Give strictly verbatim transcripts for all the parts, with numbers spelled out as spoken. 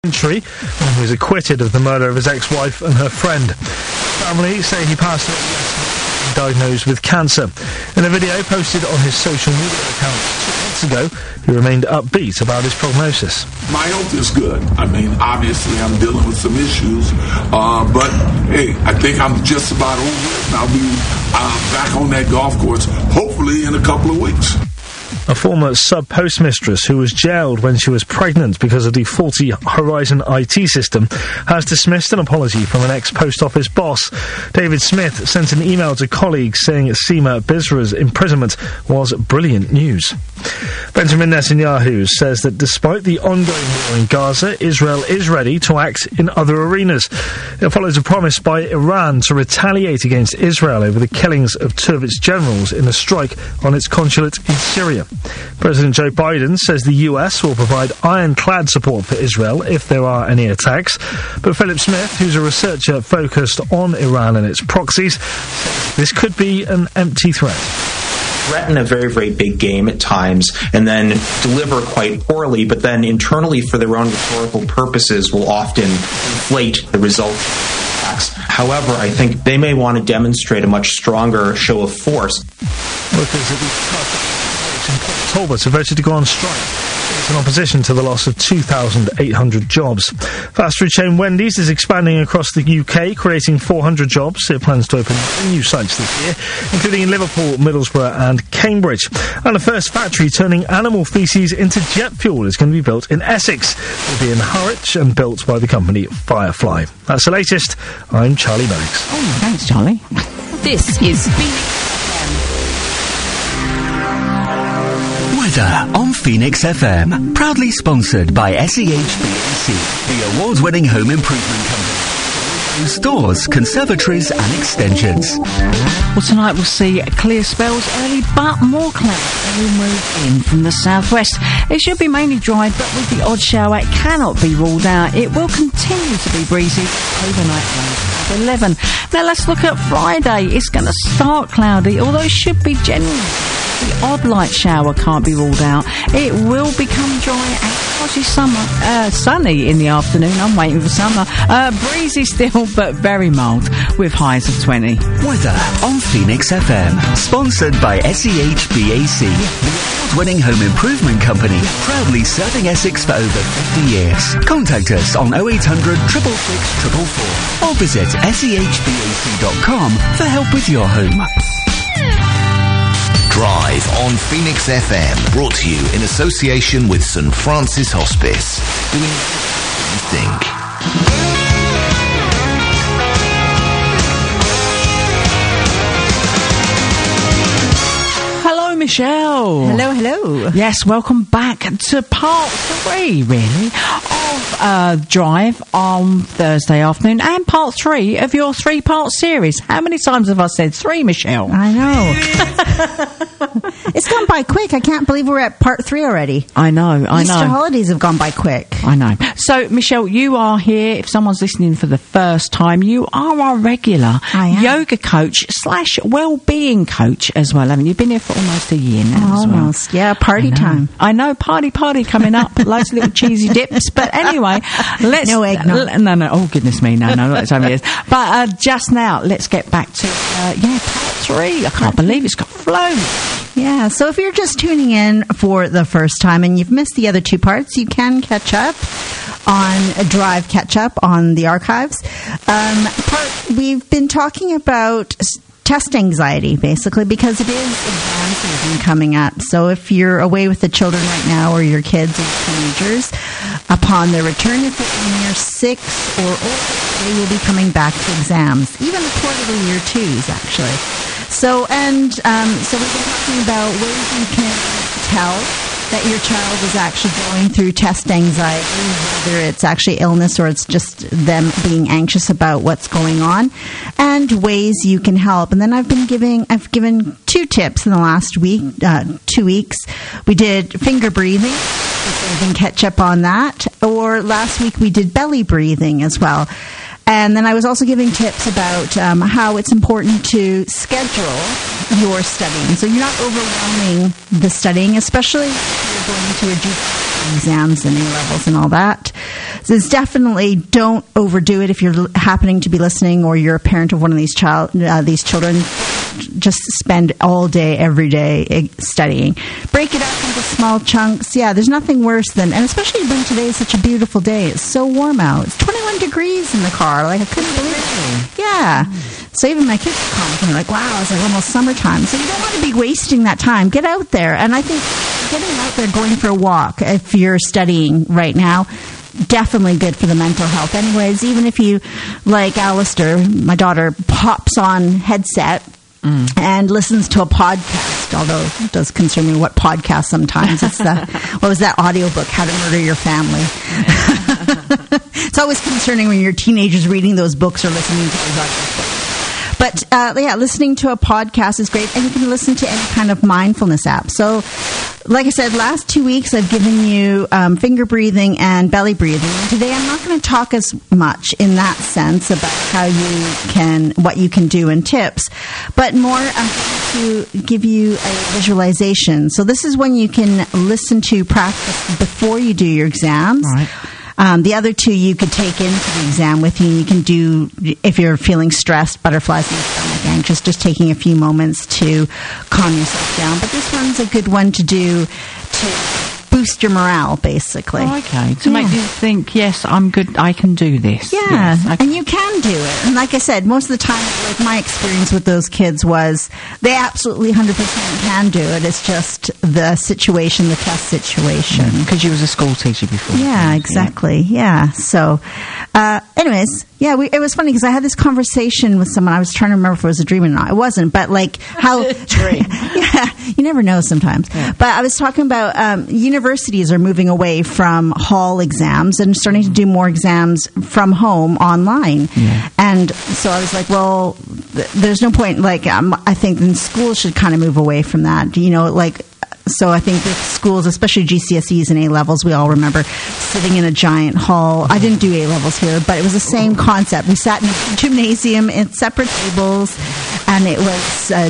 He was acquitted of the murder of his ex-wife and her friend. Family say he passed away diagnosed with cancer. In a video posted on his social media account two months ago, he remained upbeat about his prognosis. My health is good. I mean, obviously I'm dealing with some issues, uh, but hey, I think I'm just about over it, and I'll be uh, back on that golf course hopefully in a couple of weeks. A former sub-postmistress who was jailed when she was pregnant because of the faulty Horizon I T system has dismissed an apology from an ex-post office boss. David Smith sent an email to colleagues saying Seema Bisra's imprisonment was brilliant news. Benjamin Netanyahu says that despite the ongoing war in Gaza, Israel is ready to act in other arenas. It follows a promise by Iran to retaliate against Israel over the killings of two of its generals in a strike on its consulate in Syria. President Joe Biden says the U S will provide ironclad support for Israel if there are any attacks. But Philip Smith, who's a researcher focused on Iran and its proxies, says this could be an empty threat. Threaten a very, very big game at times and then deliver quite poorly, but then internally for their own rhetorical purposes will often inflate the result. However, I think they may want to demonstrate a much stronger show of force. Workers at the in Talbot have voted to go on strike. It's in opposition to the loss of two thousand eight hundred jobs. Fast food chain Wendy's is expanding across the U K, creating four hundred jobs. It plans to open new sites this year, including in Liverpool, Middlesbrough and Cambridge. And the first factory turning animal feces into jet fuel is going to be built in Essex. It will be in Harwich and built by the company Firefly. That's the latest. I'm Charlie Banks. Oh, thanks, Charlie. This is Phoenix. Weather on Phoenix F M, proudly sponsored by S E H B A C, the award-winning home improvement company. Stores, conservatories and extensions. Well, tonight we'll see clear spells early, but more clouds will move in from the southwest. It should be mainly dry, but with the odd shower, it cannot be ruled out. It will continue to be breezy overnight lows of eleven. Now let's look at Friday. It's going to start cloudy, although it should be generally. The odd light shower can't be ruled out. It will become dry and quasi summer, uh, sunny in the afternoon. I'm waiting for summer. Uh, breezy still, but very mild, with highs of twenty. Weather on Phoenix F M, sponsored by S E H B A C, the award-winning home improvement company, proudly serving Essex for over fifty years. Contact us on oh eight hundred, six six six, four four four or visit S E H B A C dot com for help with your home. Drive on Phoenix F M, brought to you in association with St Francis Hospice. Doing what you think. Michelle. Hello, hello. Yes, welcome back to part three, really, of uh, Drive on Thursday afternoon and part three of your three-part series. How many times have I said three, Michelle? I know. It's gone by quick. I can't believe we're at part three already. I know, I Easter know. Easter holidays have gone by quick. I know. So, Michelle, you are here. If someone's listening for the first time, you are our regular yoga coach slash well-being coach as well, haven't you? You've been here for almost a year now. Almost, as well. Yeah, party I time. I know, party, party coming up. Loads of little cheesy dips. But anyway, let's... No eggnog. L- no, no, oh goodness me, no, no, not the time it is. But uh, just now, let's get back to, uh, yeah, part three. I can't believe it's got flown. Yeah, so if you're just tuning in for the first time and you've missed the other two parts, you can catch up on a Drive Catch Up on the archives. Um, part, we've been talking about test anxiety, basically, because it is exam season coming up. So if you're away with the children right now or your kids or teenagers, upon their return, if they're near six or older, they will be coming back to exams, even the quarterly year twos, actually. So, and um, so we've been talking about ways you can tell that your child is actually going through test anxiety, whether it's actually illness or it's just them being anxious about what's going on, and ways you can help. And then I've been giving, I've given two tips in the last week, uh, two weeks. We did finger breathing, if you can catch up on that, or last week we did belly breathing as well. And then I was also giving tips about um, how it's important to schedule your studying. So you're not overwhelming the studying, especially if you're going to a G C S E exams and A-levels and all that. So it's definitely don't overdo it if you're happening to be listening or you're a parent of one of these child uh, these children. Just spend all day, every day studying. Break it up into small chunks. Yeah, there's nothing worse than, and especially when today is such a beautiful day. It's so warm out. It's twenty-one degrees in the car. Like, I couldn't believe it. Yeah. So even my kids are commenting, like, wow, it's like almost summertime. So you don't want to be wasting that time. Get out there. And I think getting out there, going for a walk, if you're studying right now, definitely good for the mental health. Anyways, even if you, like Alistair, my daughter, pops on headset Mm. and listens to a podcast, although it does concern me what podcast sometimes. It's the, what was that audiobook, How to Murder Your Family? It's always concerning when you're teenagers reading those books or listening to those audiobooks. But, uh, yeah, listening to a podcast is great, and you can listen to any kind of mindfulness app. So, like I said, last two weeks I've given you um, finger breathing and belly breathing. And today I'm not going to talk as much in that sense about how you can, what you can do and tips, but more I'm going to give you a visualization. So this is when you can listen to practice before you do your exams. Right. Um, the other two you could take into the exam with you. You can do, if you're feeling stressed, butterflies in the stomach, anxious, just taking a few moments to calm yourself down. But this one's a good one to do to boost your morale, basically. Oh, okay. To Yeah. make you think, yes, I'm good, I can do this. Yeah, Yes, I can- and you can do it. And like I said, most of the time, like my experience with those kids was they absolutely one hundred percent can do it. It's just the situation, the test situation. Because you was a school teacher before. Yeah, exactly. Yeah. So, uh, anyways, yeah, we, it was funny because I had this conversation with someone. I was trying to remember if it was a dream or not. It wasn't, but like how. Dream. Yeah, you never know sometimes. Yeah. But I was talking about um, universities are moving away from hall exams and starting to do more exams from home online. Yeah. And so I was like, well, th- there's no point. Like, um, I think then schools should kind of move away from that. You know, like. So I think with schools, especially G C S Es and A-levels, we all remember sitting in a giant hall. I didn't do A-levels here, but it was the same concept. We sat in a gymnasium at separate tables, and it was a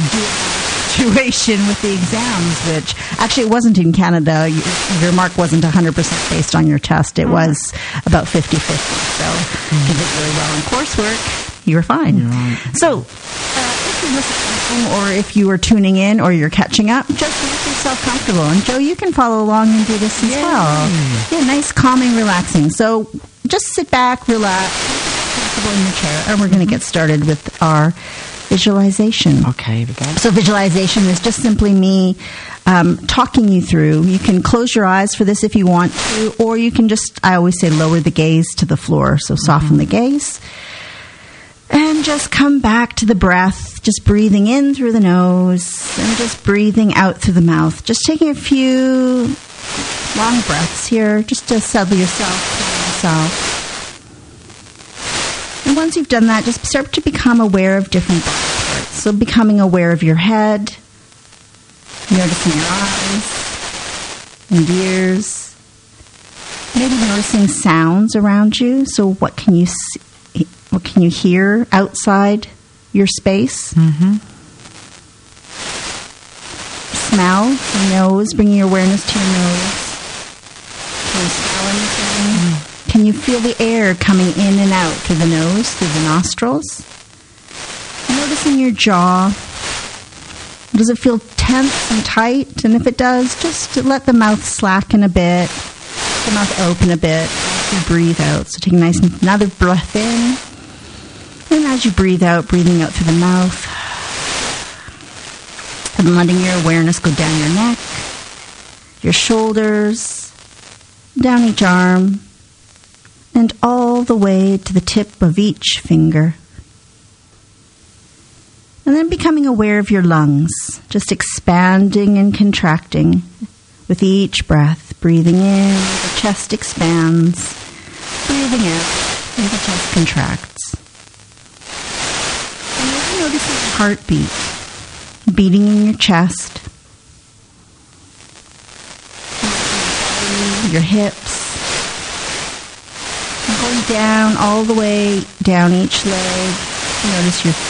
situation with the exams, which actually it wasn't in Canada. Your, your mark wasn't one hundred percent based on your test. It was about fifty-fifty. So if you did really well in coursework, you were fine. Right. So uh, if you're listening at home or if you are tuning in or you're catching up, just make yourself comfortable. And Joe, you can follow along and do this as well. Yeah, nice, calming, relaxing. So just sit back, relax, comfortable in your chair, and we're going to get started with our visualization. Okay, here we go. So visualization is just simply me um, talking you through. You can close your eyes for this if you want to, or you can just, I always say, lower the gaze to the floor. So soften the gaze. And just come back to the breath, just breathing in through the nose and just breathing out through the mouth. Just taking a few long breaths here just to settle yourself, calm yourself. And once you've done that, just start to become aware of different body parts. So becoming aware of your head, noticing your eyes and ears, maybe noticing sounds around you. So what can you see? What can you hear outside your space? Mm-hmm. Smell, your nose, bringing your awareness to your nose. Can you smell anything? Mm. Can you feel the air coming in and out through the nose, through the nostrils? Noticing your jaw. Does it feel tense and tight? And if it does, just let the mouth slacken a bit, the mouth open a bit as you breathe out. So take a nice another breath in. And as you breathe out, breathing out through the mouth, and letting your awareness go down your neck, your shoulders, down each arm, and all the way to the tip of each finger. And then becoming aware of your lungs, just expanding and contracting with each breath. Breathing in, the chest expands. Breathing out, and the chest contracts. Noticing your heartbeat beating in your chest, your hips, and going going down, all the way down each leg. Notice your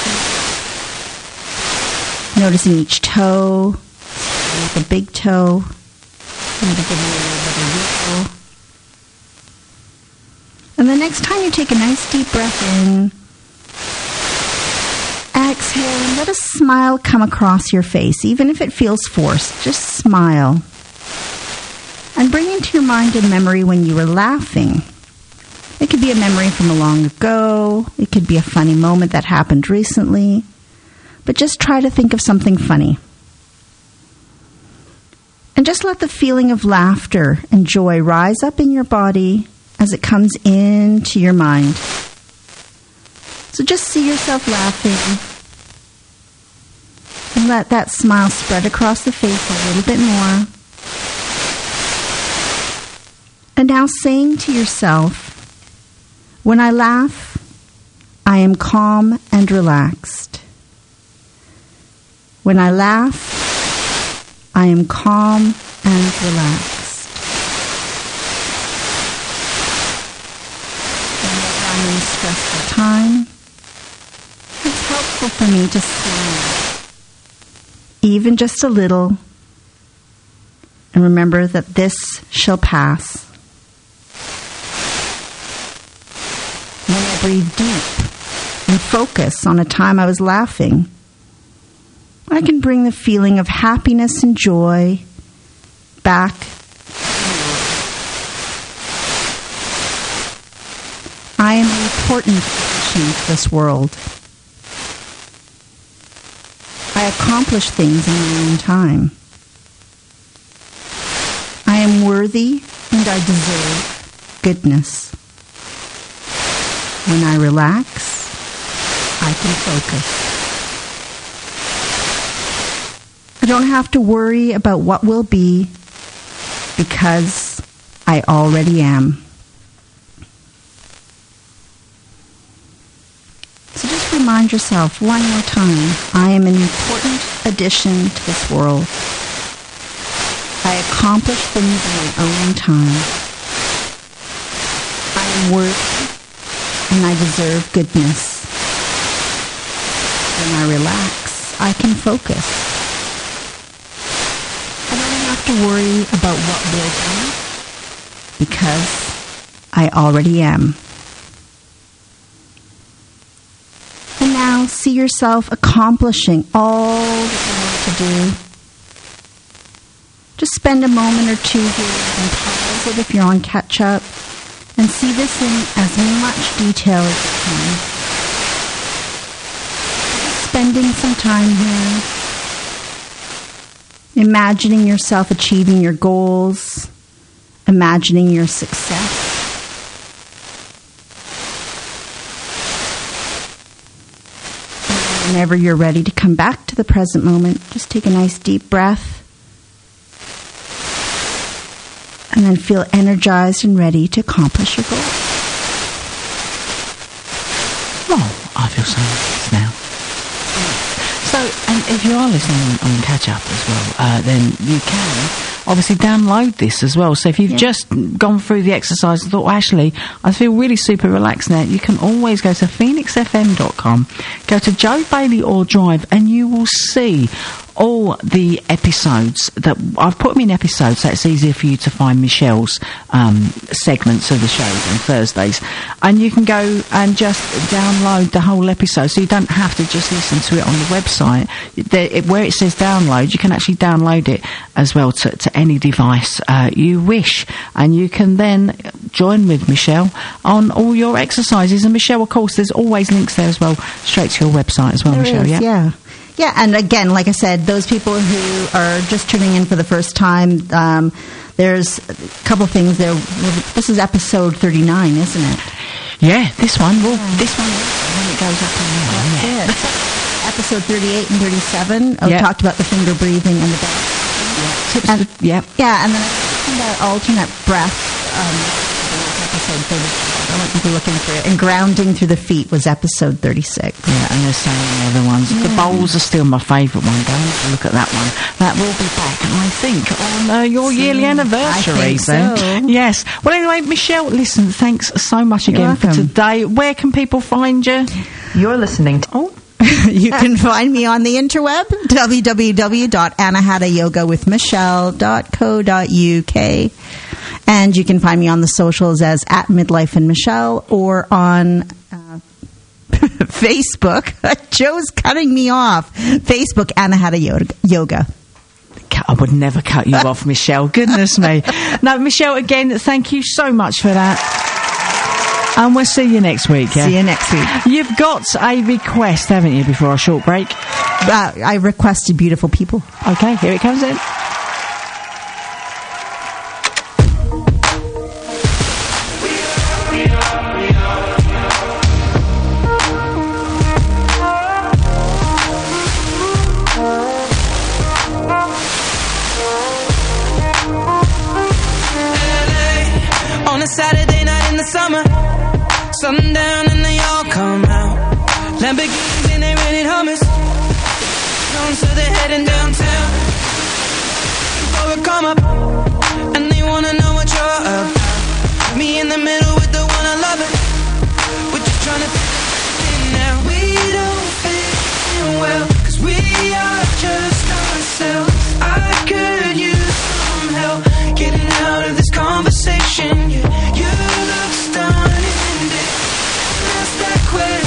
feet. Noticing each toe. The big toe. Maybe give me a little bit of wiggle. And the next time you take a nice deep breath in, exhale, and let a smile come across your face, even if it feels forced. Just smile. And bring into your mind a memory when you were laughing. It could be a memory from a long ago. It could be a funny moment that happened recently. But just try to think of something funny. And just let the feeling of laughter and joy rise up in your body as it comes into your mind. So just see yourself laughing. And let that smile spread across the face a little bit more. And now saying to yourself, when I laugh, I am calm and relaxed. When I laugh, I am calm and relaxed. Whenever I'm in a stressful time, it's helpful for me to smile, even just a little, and remember that this shall pass. When I breathe deep and focus on a time I was laughing, I can bring the feeling of happiness and joy back. I am an important addition to this world. I accomplish things in my own time. I am worthy and I deserve goodness. When I relax, I can focus. I don't have to worry about what will be because I already am. So just remind yourself one more time, I am an important addition to this world. I accomplish things in my own time. I am worthy and I deserve goodness. When I relax, I can focus. I don't have to worry about what will be because I already am. And now see yourself accomplishing all that you want to do. Just spend a moment or two here and pause it if you're on catch-up and see this in as much detail as you can. Just spending some time here, imagining yourself achieving your goals, imagining your success. And whenever you're ready to come back to the present moment, just take a nice deep breath. And then feel energized and ready to accomplish your goal. Oh, I feel so nice now. So, and if you are listening on, on catch up as well, uh, then you can obviously download this as well. So if you've yeah. just gone through the exercise and thought, well, actually, I feel really super relaxed now, you can always go to phoenix f m dot com, go to Joe Bailey or Drive, and you will see all the episodes that I've put them in episodes, so it's easier for you to find Michelle's um, segments of the show on Thursdays, and you can go and just download the whole episode, so you don't have to just listen to it on the website. There, it, where it says download, you can actually download it as well to, to any device uh, you wish, and you can then join with Michelle on all your exercises. And Michelle, of course, there's always links there as well, straight to your website as well. There Michelle. is, yeah. yeah. Yeah, and again, like I said, those people who are just tuning in for the first time, um, there's a couple things there. This is episode thirty-nine, isn't it? Yeah, this one. Well, yeah. this one when it goes up and down. Yeah. Yeah. Episode thirty-eight and thirty-seven. We yeah. talked about the finger breathing and the breath. Yeah. Tips. And, to, yeah. Yeah, and then about alternate breath. Um, episode thirty-four. I might be people looking for it. And Grounding Through the Feet was episode thirty-six. Yeah, and there's so many other ones. Yeah. The Bowls are still my favourite one. Go and look at that one. That will be back, I think, on uh, your so, yearly anniversary. I think then. so. Yes. Well, anyway, Michelle, listen, thanks so much again for today. Where can people find you? You're listening to... Oh. You can find me on the interweb, w w w dot anahata yoga with michelle dot co dot u k. And you can find me on the socials as at Midlife and Michelle, or on uh, Facebook. Joe's cutting me off. Facebook, Anahata Yoga. I would never cut you off, Michelle. Goodness me. No, Michelle, again, thank you so much for that. And we'll see you next week. Yeah? See you next week. You've got a request, haven't you, before our short break? Uh, I requested Beautiful People. Okay, here it comes in. On a Saturday night in the summer, sundown and they all come out. Lamborghinis and they rented hummus. So they're heading downtown for a come up, and they wanna know what you're about. Me in the middle with the one I love it. We're just trying to fit in now. We don't fit in well, cause we are just ourselves. I could use some help getting out of this conversation. You, you look stunning and ask that question.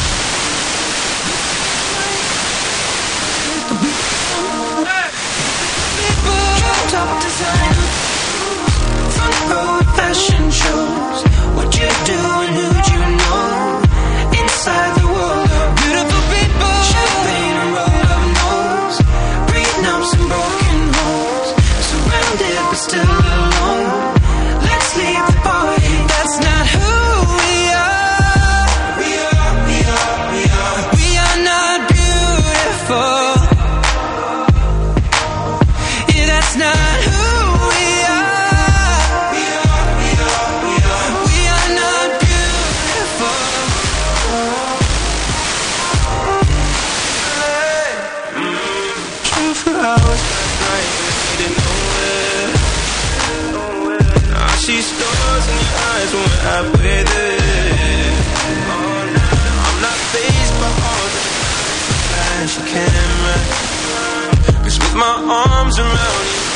Top designer, front row fashion shows. What you do and who'd you know? Inside the world of beautiful people, champagne and roll up nose, prenups and broken homes, surrounded but still alone. Let's leave the party. That's not who we are. We are, we are, we are. We are not beautiful. Yeah, that's not. Halfway there. Oh, no. I'm not faced by all the flash camera, cause with my arms around you,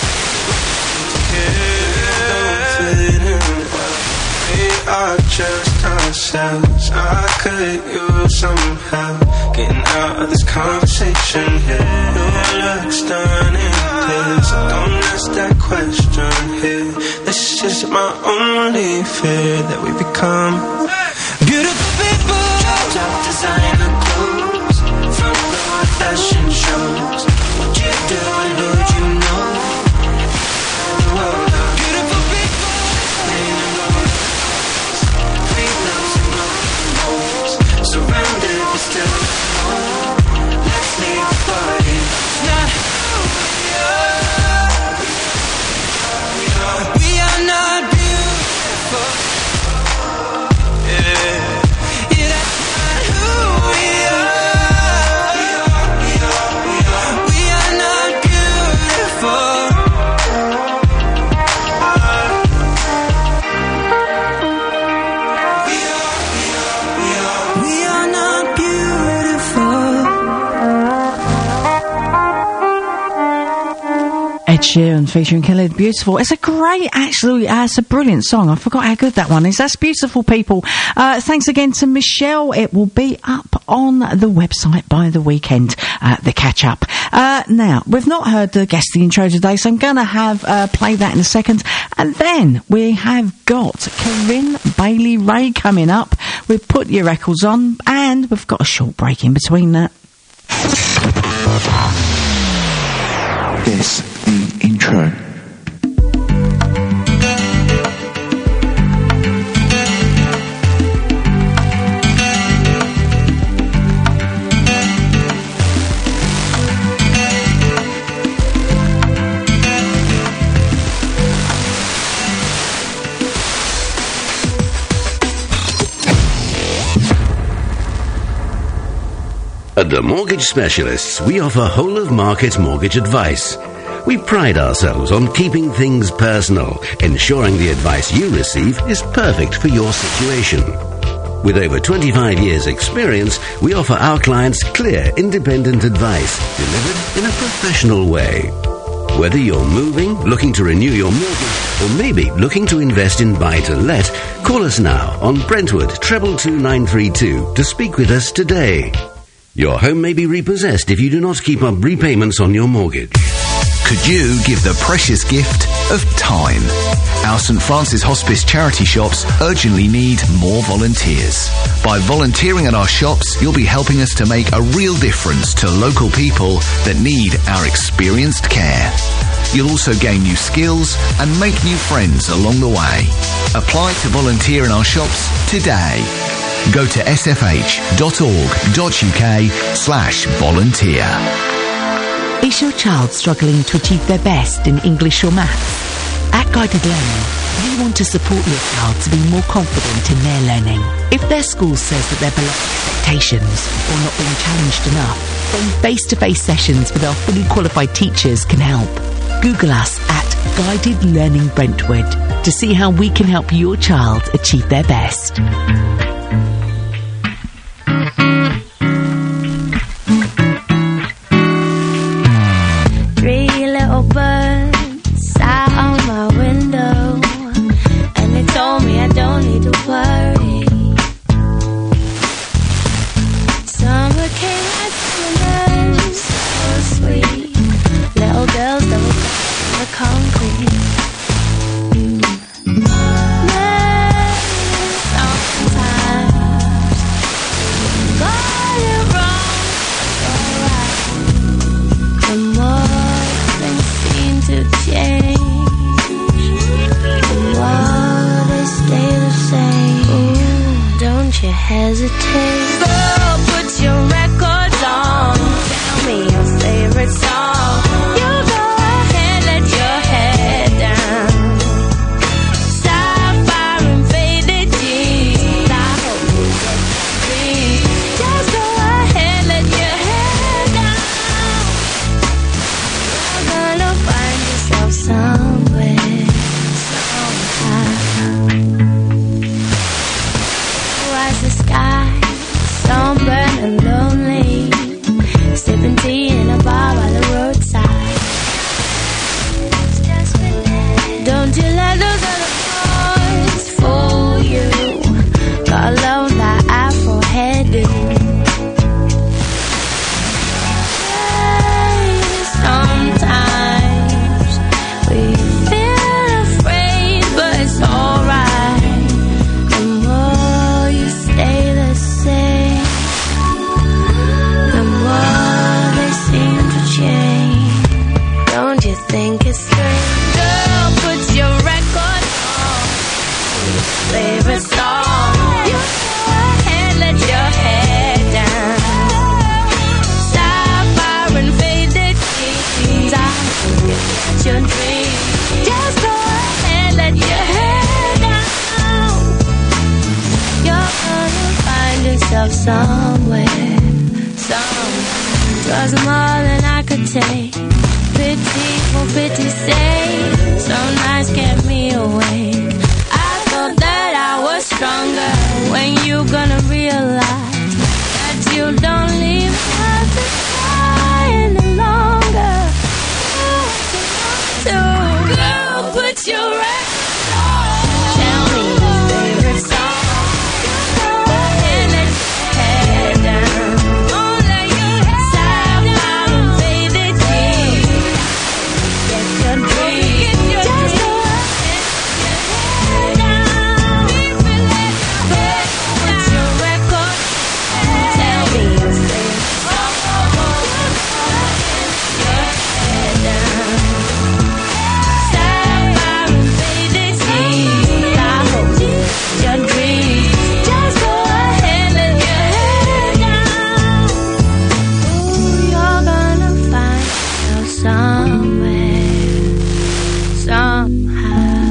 don't fit in well. We are just ourselves. I could use some help getting out of this conversation here. You look stunning, please don't ask that question here. This is my only fear, that we become beautiful people. Top designer clothes, front row fashion shows. What you do and who'd you know? Whoa. Beautiful people, playing alone. Three loves and broken homes, surrounded but still alone. Let's leave the party. Not who we are. We are, we are not beautiful. Yeah. Yeah, that's not who we are. We are, we are, we are. We are not beautiful. We are, we are, we are. We are not beautiful. Ed Sheeran featuring Khalid, Beautiful. It's a great, actually, uh, it's a brilliant song. I forgot how good that one is. That's Beautiful People. Uh, thanks again to Michelle. It will be up on the website by the weekend, uh, the catch-up. Uh, now, we've not heard the guest the intro today, so I'm going to have uh, play that in a second. And then we have got Corinne Bailey Ray coming up. We've put your records on, and we've got a short break in between that. This the intro. At the Mortgage Specialists, we offer whole-of-market mortgage advice. We pride ourselves on keeping things personal, ensuring the advice you receive is perfect for your situation. With over twenty-five years' experience, we offer our clients clear, independent advice delivered in a professional way. Whether you're moving, looking to renew your mortgage, or maybe looking to invest in buy-to-let, call us now on Brentwood treble two nine three two to speak with us today. Your home may be repossessed if you do not keep up repayments on your mortgage. Could you give the precious gift of time? Our St Francis Hospice charity shops urgently need more volunteers. By volunteering at our shops, you'll be helping us to make a real difference to local people that need our experienced care. You'll also gain new skills and make new friends along the way. Apply to volunteer in our shops today. Go to sfh.org.uk slash volunteer. Is your child struggling to achieve their best in English or maths? At Guided Learning, we want to support your child to be more confident in their learning. If their school says that they're below expectations or not being challenged enough, then face-to-face sessions with our fully qualified teachers can help. Google us at Guided Learning Brentwood to see how we can help your child achieve their best.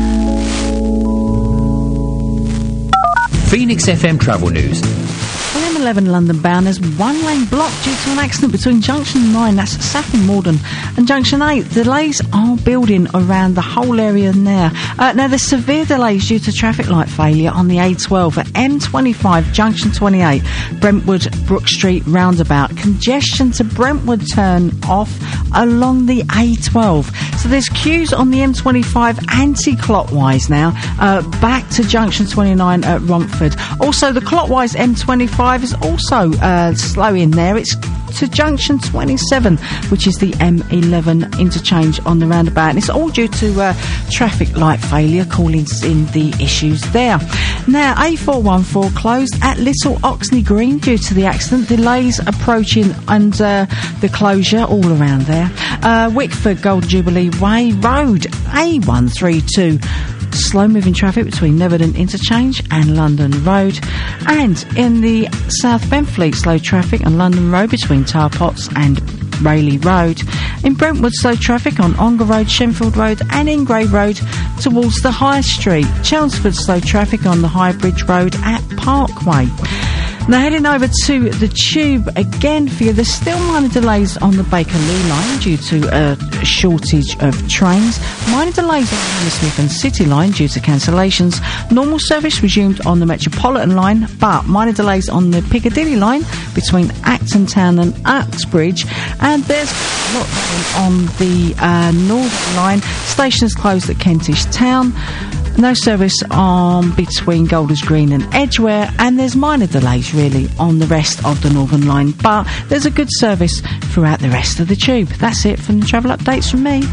Phoenix F M Travel News. Well, M eleven London bound, there's one lane blocked due to an accident between junction nine, that's Saffron Morden, and junction eight. Delays are building around the whole area now. Uh, now, there's severe delays due to traffic light failure on the A twelve at M twenty-five, junction twenty-eight, Brentwood Brook Street roundabout. Congestion to Brentwood turn off along the A twelve. So there's queues on the M twenty-five anti-clockwise now, uh, back to junction twenty-nine at Romford. Also, the clockwise M twenty-five is also uh, slow in there. It's to junction twenty-seven, which is the M eleven interchange on the roundabout, and it's all due to uh, traffic light failure calling in the issues there. Now, A four one four closed at Little Oxney Green due to the accident. Delays approaching and uh, the closure all around there. Uh, Wickford Gold Jubilee Way Road, A one three two. Slow moving traffic between Neverton Interchange and London Road, and in the South Benfleet slow traffic on London Road between Tower Pots and Rayleigh Road. In Brentwood, slow traffic on Ongar Road, Shenfield Road and Ingrave Road towards the High Street. Chelmsford, slow traffic on the High Bridge Road at Parkway. Now, heading over to the Tube again for you, there's still minor delays on the Bakerloo line due to a shortage of trains. Minor delays on the Hammersmith and City line due to cancellations. Normal service resumed on the Metropolitan line, but minor delays on the Piccadilly line between Acton Town and Uxbridge. And there's a lot on the uh, Northern line. Stations closed at Kentish Town. No service on between Golders Green and Edgware, and there's minor delays really on the rest of the Northern Line, but there's a good service throughout the rest of the Tube. That's it from the travel updates from me.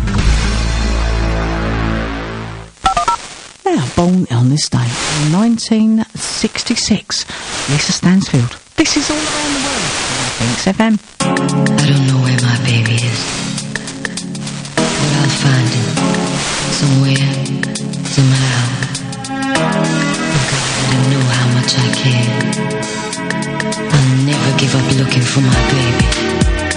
Now, born on this day in nineteen sixty-six, Lisa Stansfield. This is all around the world. Thanks, F M. I don't know where my baby is, but I'll find him somewhere. Somehow, I've got to know how much I care. I'll never give up looking for my baby.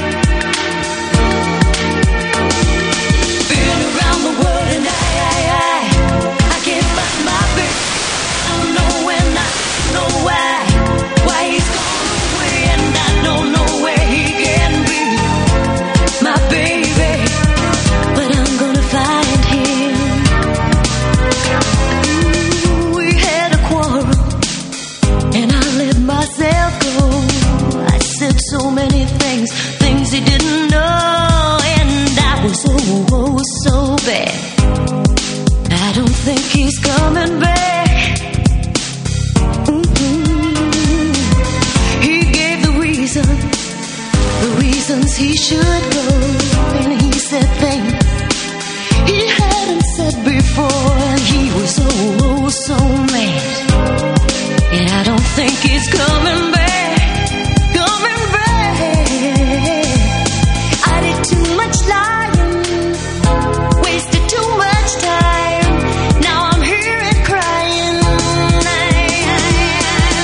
Been around the world and I, I, I, I can't find my baby. I don't know when, I don't know why, why he's gone away, and I don't know where he can be. My baby, but I'm gonna find him. So many things, things he didn't know, and I was oh, oh, so bad. I don't think he's coming back. Mm-hmm. He gave the reason, the reasons he should go, and he said things he hadn't said before, and he was oh, oh, so mad. And I don't think he's coming back.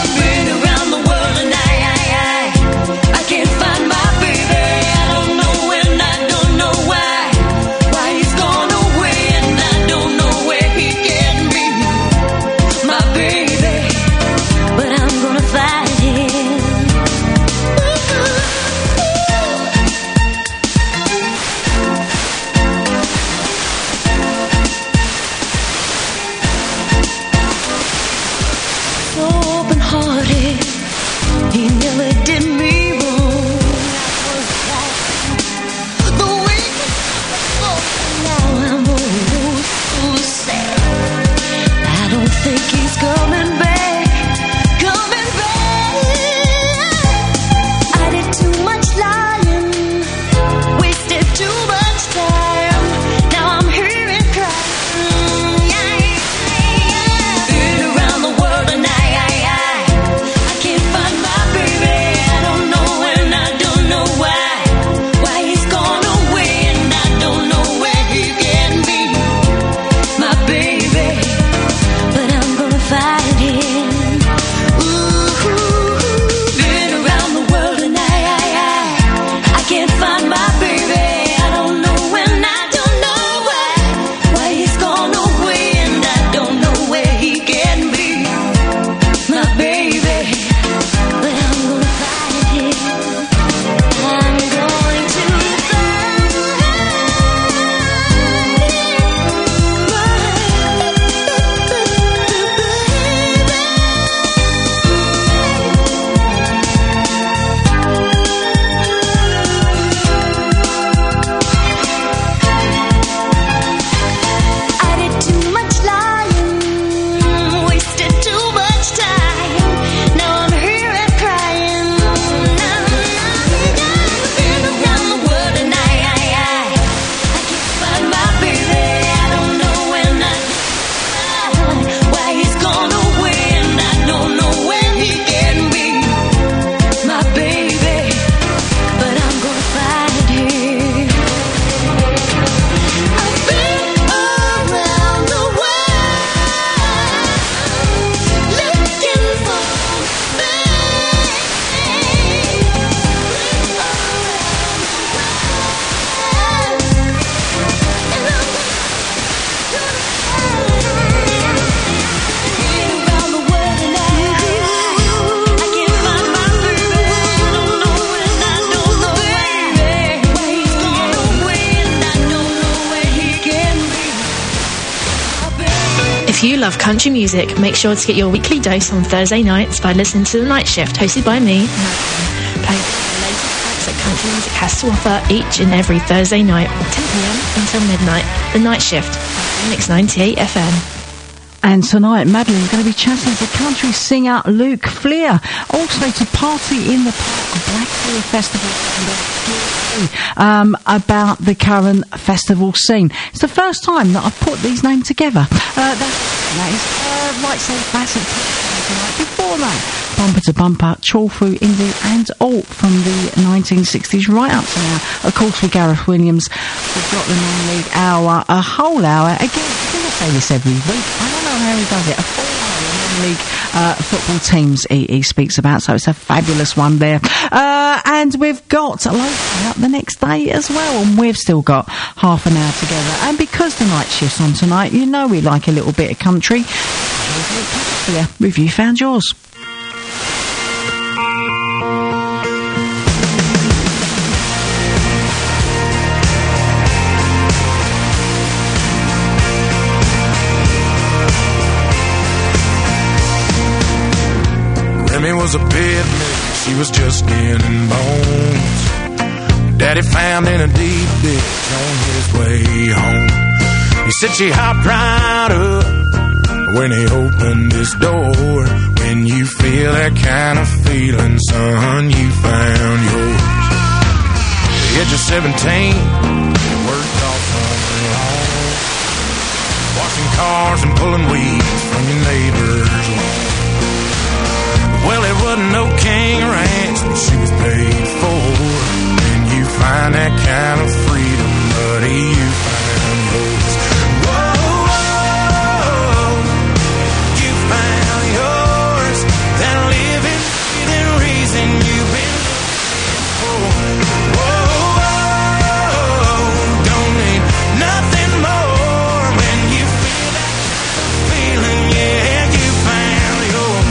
Know If you love country music, make sure to get your weekly dose on Thursday nights by listening to The Night Shift, hosted by me, playing the latest tracks that country music has to offer each and every Thursday night, ten p.m. until midnight. The Night Shift, Phoenix ninety-eight F M. And tonight, Madeline's going to be chatting to country singer Luke Fleer. Also to Party in the Park Blackpool Festival um, about the current festival scene. It's the first time that I've put these names together. Uh, that's, that is uh, right, so classic tonight. Before that, Bumper to Bumper, Trawl Through Indie and Alt from the nineteen sixties right up to now. Of course, with Gareth Williams, we've got the non-league hour, a whole hour. Again, I'm going to say this every week. I don't know how he does it. A full hour non-league uh, football teams he, he speaks about, so it's a fabulous one there. Uh, and we've got local up the next day as well, and we've still got half an hour together. And because the night shift's on tonight, you know we like a little bit of country. Yeah, have you found yours? Remy was a pit, she was just getting bones. Daddy found in a deep ditch on his way home. He said she hopped right up when he opened his door. When you feel that kind of feeling, son, you found yours. The age of seventeen, worked all summer long, washing cars and pulling weeds from your neighbor's lawn. Well, it wasn't no king ranch that she was paid for. When you find that kind of freedom, buddy, you find yours. Whoa, whoa, you found yours. That living, breathing reason you've been looking for. Whoa, whoa, don't need nothing more. When you feel that feeling, yeah, you found yours.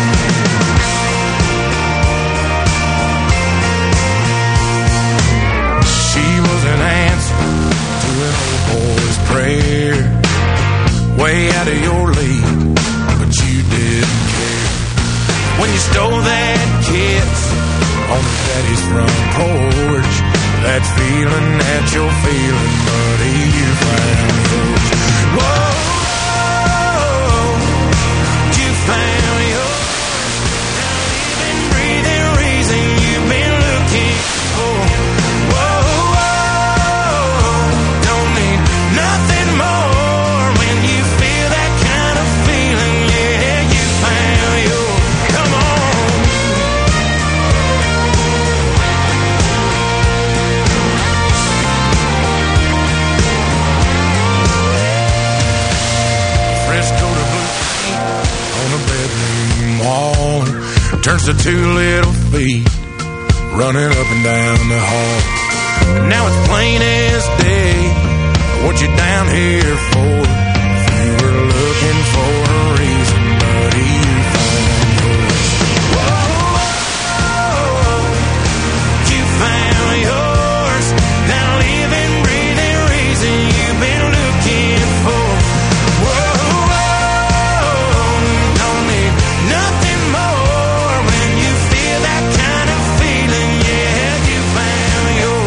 Prayer, way out of your league, but you didn't care. When you stole that kiss on daddy's front porch, that feeling that you're feeling, buddy, you found yours. Whoa, you found yours. That living, breathing reason you've been looking for. Whoa. Nothing more when you feel that kind of feeling, yeah, you found yours. Come on. Fresco to blue on a bedroom wall turns to two little feet running up and down the hall. Now it's plain as day what you down here for. If you were looking for a reason, buddy, you found yours. Whoa, you found yours. That living, breathing reason you've been looking for. Whoa, don't need nothing more. When you feel that kind of feeling, yeah, you found yours.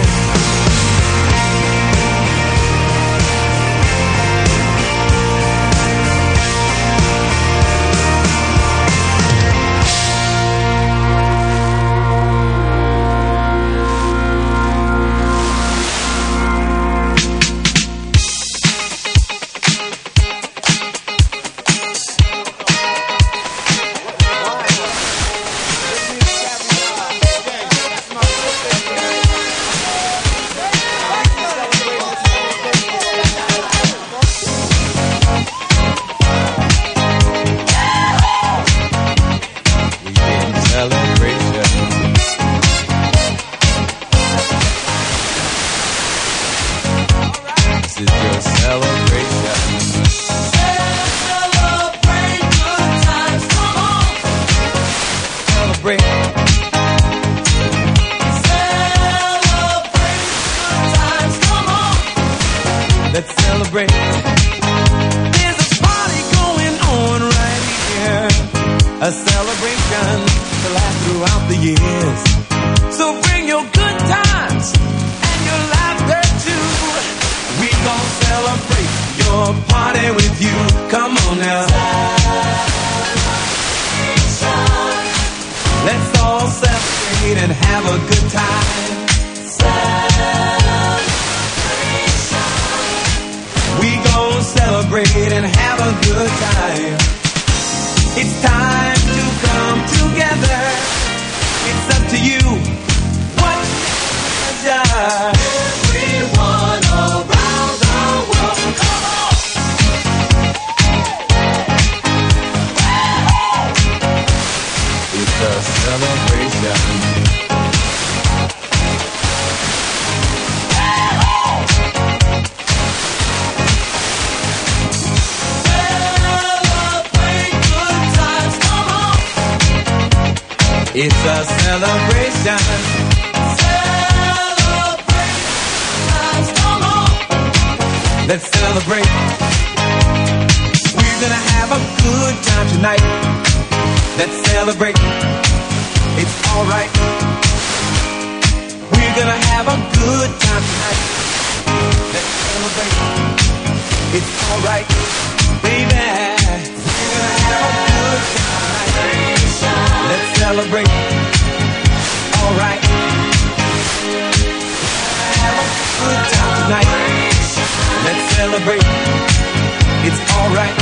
Let's celebrate. There's a party going a celebration to last throughout the years. So bring your good times and your laughter too. We gon' celebrate your party with you. Come on now. Let's all celebrate and have a good time. We gon' celebrate and have a good time. It's time to come together. It's up to you. What's your pleasure? Everyone around the world, come on. It's a celebration. It's a celebration. Celebrate. Come on. Let's celebrate. We're gonna have a good time tonight. Let's celebrate. It's alright. We're gonna have a good time tonight. Let's celebrate. It's alright, baby. We're gonna have a good time tonight. Let's celebrate. Alright. Have a good time tonight. Let's celebrate. It's alright.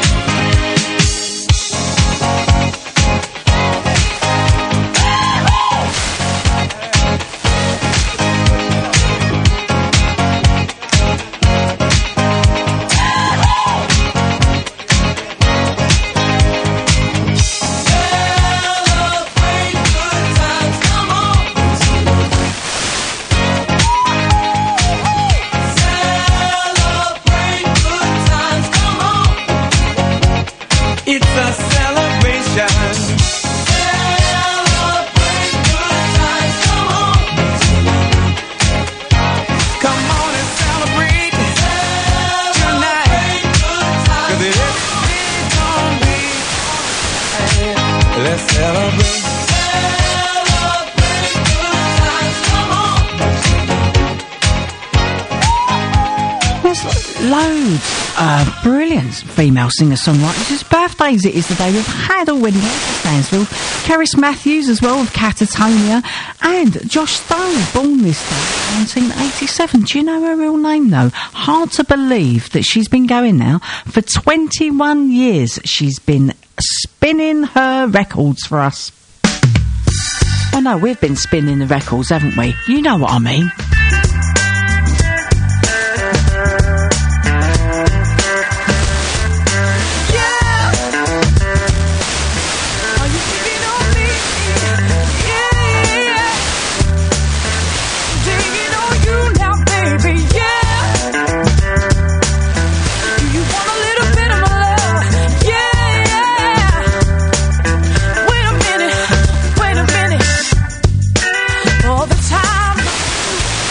Uh, brilliant female singer-songwriters whose birthdays it is today. We've had already Stansville, Keris Matthews as well with Catatonia, and Josh Stone, born this day, nineteen eighty-seven. Do you know her real name though? Hard to believe that she's been going now for twenty-one years. She's been spinning her records for us. Oh no, we've been spinning the records, haven't we? You know what I mean. All the time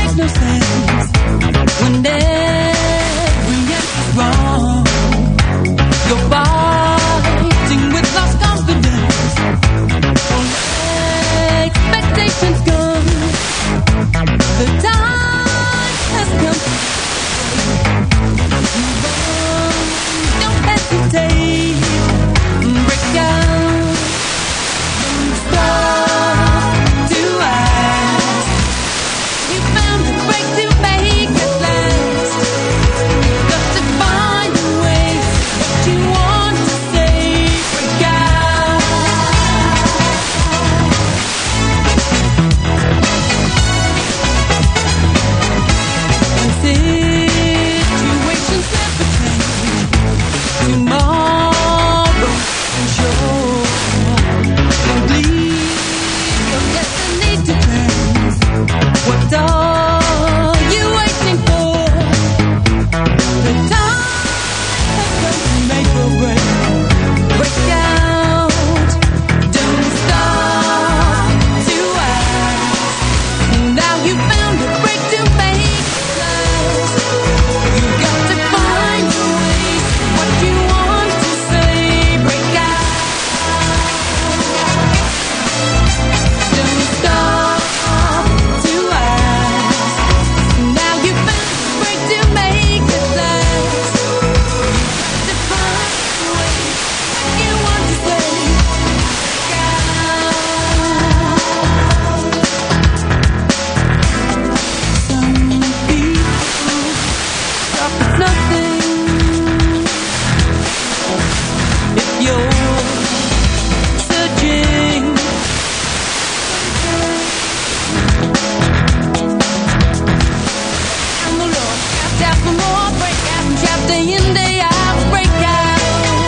makes no sense when every act is wrong. You're fighting with lost confidence. Expectations gone. The time has come. Don't hesitate. Break down. Don't stop to ask. You found a break to make it last. Got to find a way. What you want to say. Break out. When situations never change, tomorrow is sure. Don't leave your destiny to chance. What are you waiting for? The time has come to make a break. Break out. Don't stop to ask. Now you found a break to make it last. You got to find a way. What you want to say. Break out. Don't stop to ask. Now you found a break to make it last. You got to find a way. What you want to say. Some people stop at nothing. If you're searching, I'm the Lord. Got out for more. Break out and shout day in, day out. Break out.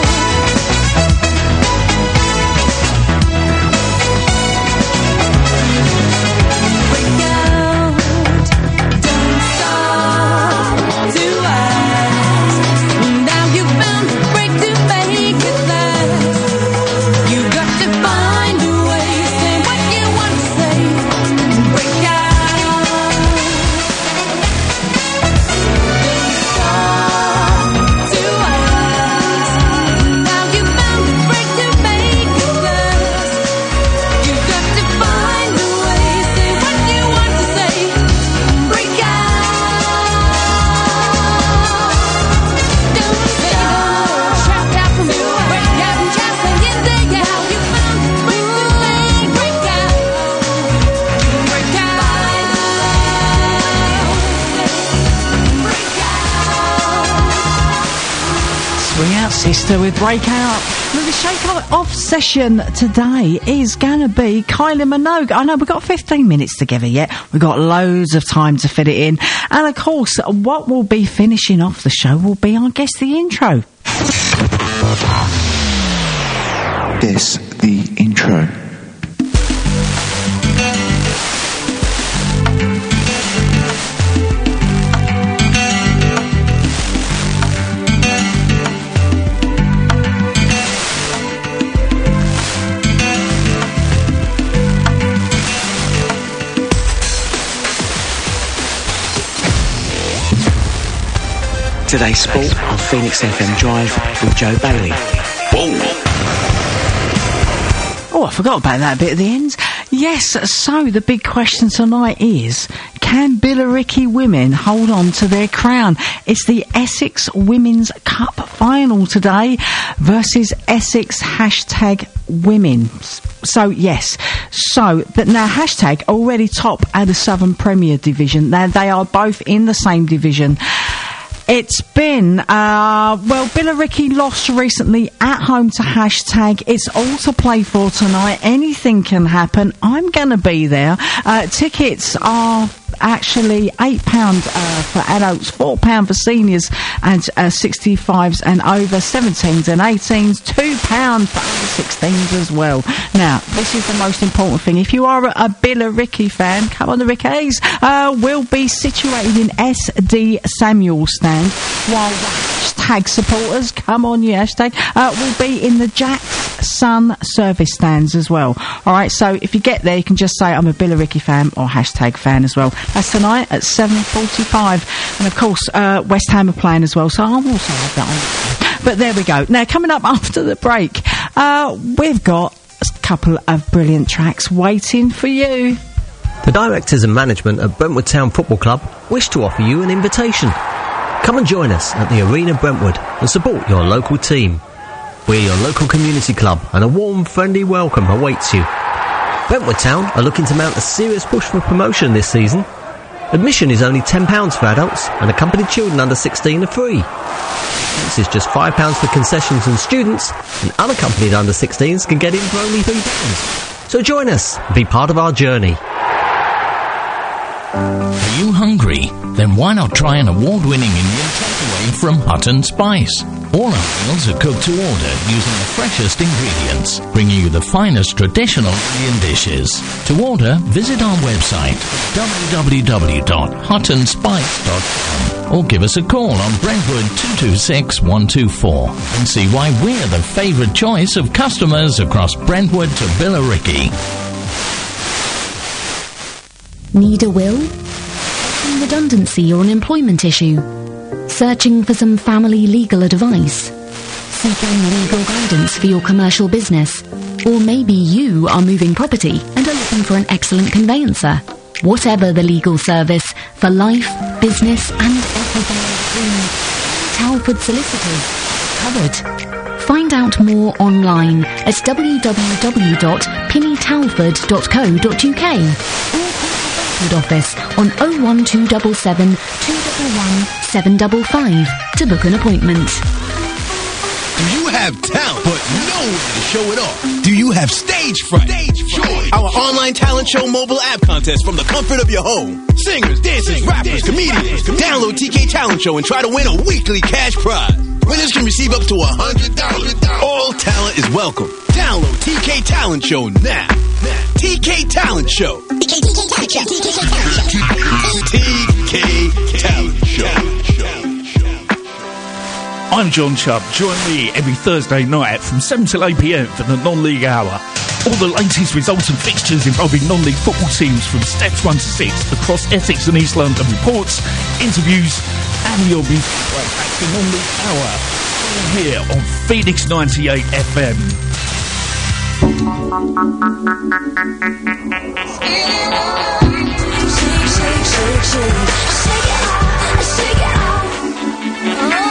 Break out. Don't stop to ask. Now you found a break to make it last. You got to find a way. Say what you want to say. Break out. Don't stop to ask. Now you found a break to make it last. You got to find a way. Say what you want to say. Break out. Don't stop. Shout out for more. Break out and shout day in, day out. You found a break to make. Break out. Break out. Break out. Swing out, sister, with Breakout. Now, the Shake Off session today is gonna be Kylie Minogue. I know we've got fifteen minutes together yet. We've got loads of time to fit it in. And of course, what will be finishing off the show will be, I guess, the intro. This, the intro. Today's sport on Phoenix F M Drive with Joe Bailey. Oh, I forgot about that bit at the end. Yes, so the big question tonight is, can Billericay women hold on to their crown? It's the Essex Women's Cup final today versus Essex hashtag women. So, yes. So, but now hashtag already top at the Southern Premier Division. Now, they are both in the same division. It's been, uh, well, Billericay lost recently at home to hashtag. It's all to play for tonight. Anything can happen. I'm going to be there. Uh, tickets are actually eight pounds uh, for adults, four pounds for seniors and uh, sixty-fives and over, seventeens and eighteens, two pounds for under sixteens as well. Now, this is the most important thing. If you are a, a Billericay fan, come on the Rickays. Uh, we'll be situated in S D Samuel stand, while the hashtag supporters, come on you hashtag, uh, will be in the Jacks Sun service stands as well. All right, so if you get there, you can just say I'm a Billericay fan or hashtag fan as well. That's tonight at seven forty-five. And of course, uh, West Ham are playing as well, so I'll also have that on. But there we go. Now, coming up after the break, uh, we've got a couple of brilliant tracks waiting for you. The directors and management at Brentwood Town Football Club wish to offer you an invitation. Come and join us at the Arena Brentwood and support your local team. We're your local community club and a warm, friendly welcome awaits you. Brentwood Town are looking to mount a serious push for promotion this season. Admission is only ten pounds for adults and accompanied children under sixteen are free. This is just five pounds for concessions and students, and unaccompanied under sixteens can get in for only three pounds. So join us and be part of our journey. Are you hungry? Then why not try an award-winning Indian takeaway from Hutton Spice? All our meals are cooked to order using the freshest ingredients, bringing you the finest traditional Indian dishes. To order, visit our website w w w dot hutton spice dot com or give us a call on Brentwood two two six one two four and see why we're the favourite choice of customers across Brentwood to Billericay. Need a will? Redundancy or an employment issue? Searching for some family legal advice? Seeking legal guidance for your commercial business? Or maybe you are moving property and are looking for an excellent conveyancer? Whatever the legal service, for life, business and everything, Talford Solicitors. Covered. Find out more online at w w w dot pinny talford dot co dot u k or office on oh one two seven seven two one one seven five five to book an appointment. Do you have talent but no one to show it off? Do you have stage fright? Stage fright. Join our online talent show mobile app contest from the comfort of your home. Singers, dancers, rappers, comedians. Download T K Talent Show and try to win a weekly cash prize. Winners can receive up to one hundred dollars. All talent is welcome. Download T K Talent Show now. T K Talent Show. T K Talent Show. T K Talent Show. I'm John Chubb. Join me every Thursday night from seven till eight p m for the non-league hour. All the latest results and fixtures involving non-league football teams from steps one to six across Essex and East London. Reports, interviews, and your music break. That's the non-league hour. All here on Phoenix ninety-eight F M. Shake, shake, shake, shake. Shake it off, shake it off. Oh.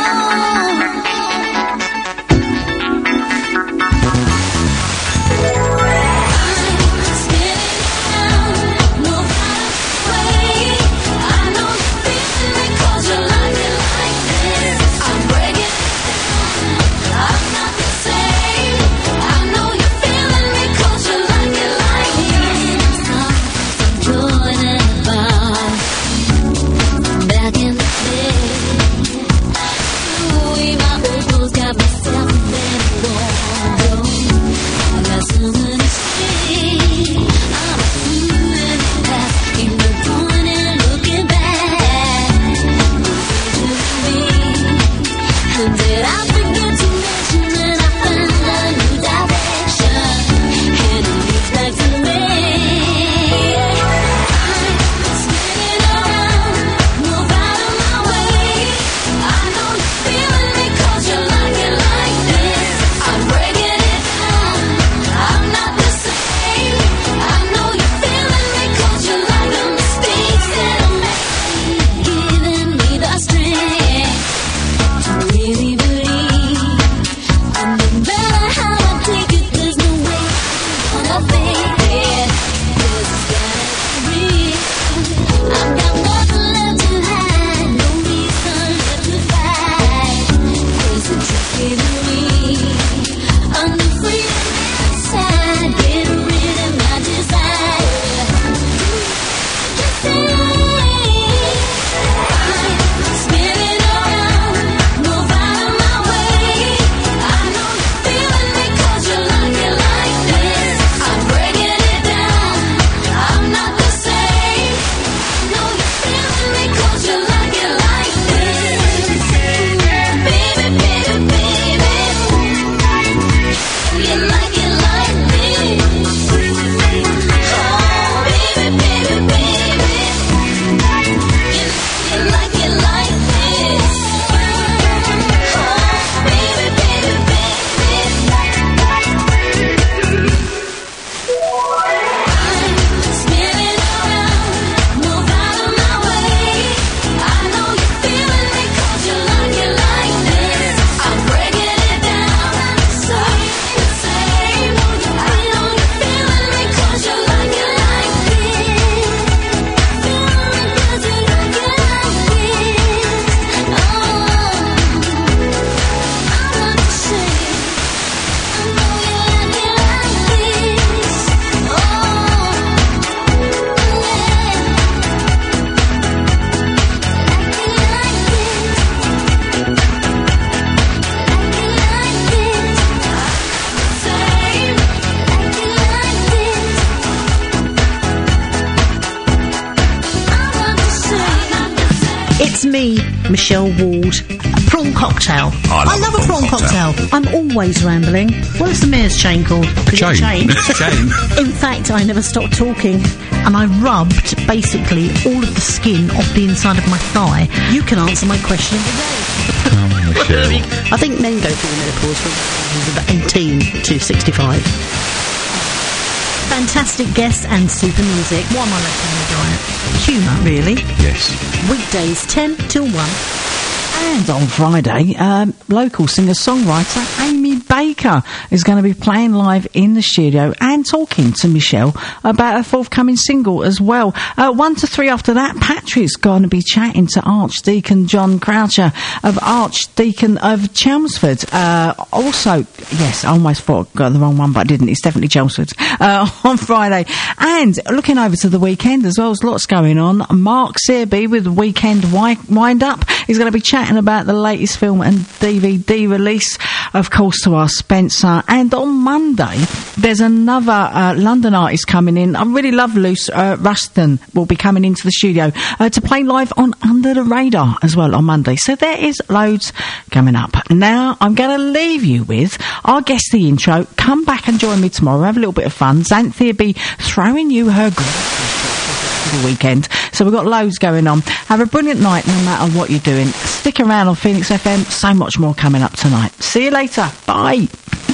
That's me, Michelle Ward. A prawn cocktail. I love a prawn prawn cocktail. cocktail. I'm always rambling. What is the mayor's chain called? Is it Chain. Chain. In fact, I never stopped talking, and I rubbed basically all of the skin off the inside of my thigh. You can answer my question of the day. Oh, Michelle. I think men go through menopause from about eighteen to sixty-five. Fantastic guests and super music. What am I left on the diet? Humour, really. Yes. Weekdays ten till one. And on Friday, um, local singer-songwriter Amy Baker is going to be playing live in the studio and talking to Michelle about her forthcoming single as well. Uh, one to three after that, Patrick's going to be chatting to Archdeacon John Croucher of Archdeacon of Chelmsford. Uh, also, yes, I almost thought I got the wrong one, but I didn't. It's definitely Chelmsford uh, on Friday. And looking over to the weekend as well, there's lots going on. Mark Searby with the Weekend wi- Wind-Up. He's going to be chatting about the latest film and D V D release, of course, to our Spencer. And on Monday, there's another uh, London artist coming in. I really love Luce uh, Ruston will be coming into the studio uh, to play live on Under the Radar as well on Monday. So there is loads coming up. Now, I'm going to leave you with our guest the intro. Come back and join me tomorrow. Have a little bit of fun. Xanthia will be throwing you her for the weekend. So we've got loads going on. Have a brilliant night no matter what you're doing. Stick around on Phoenix F M. So much more coming up tonight. See you later. Bye.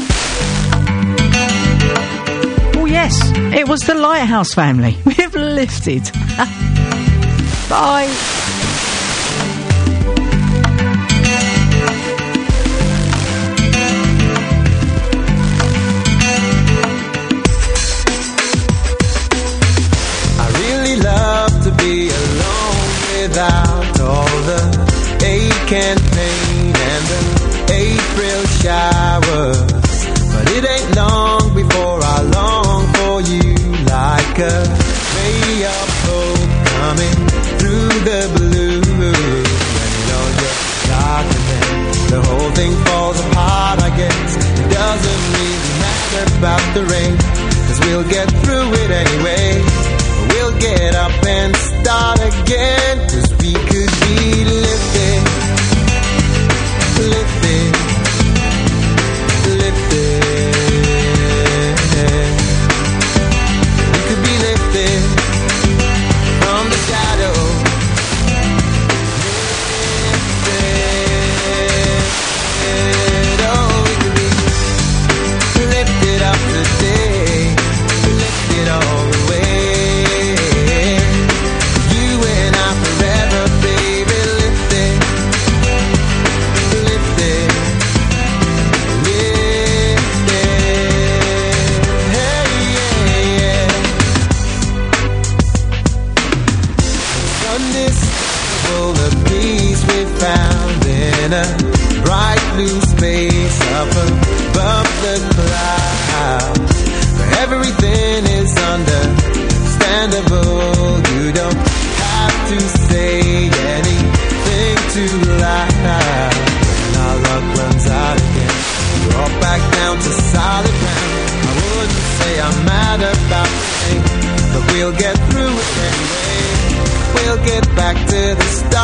Oh yes, it was the Lighthouse Family. We've lifted. Bye. To be alone without all the ache and pain and the April showers. But it ain't long before I long for you, like a ray of hope coming through the blue. When it all gets dark and then the whole thing falls apart, I guess it doesn't really matter about the rain, 'cause we'll get through it anyway. We'll get up and start again, 'cause we could be lifted, lifted, lifted. We could be lifted from the shadow, lifted. Oh, we could be lifted up today, lifted all the way. In a bright blue space up above the clouds, where everything is understandable. You don't have to say anything too loud. When our luck runs out again, we're all back down to solid ground. I wouldn't say I'm mad about the thing, but we'll get through it anyway. We'll get back to the start.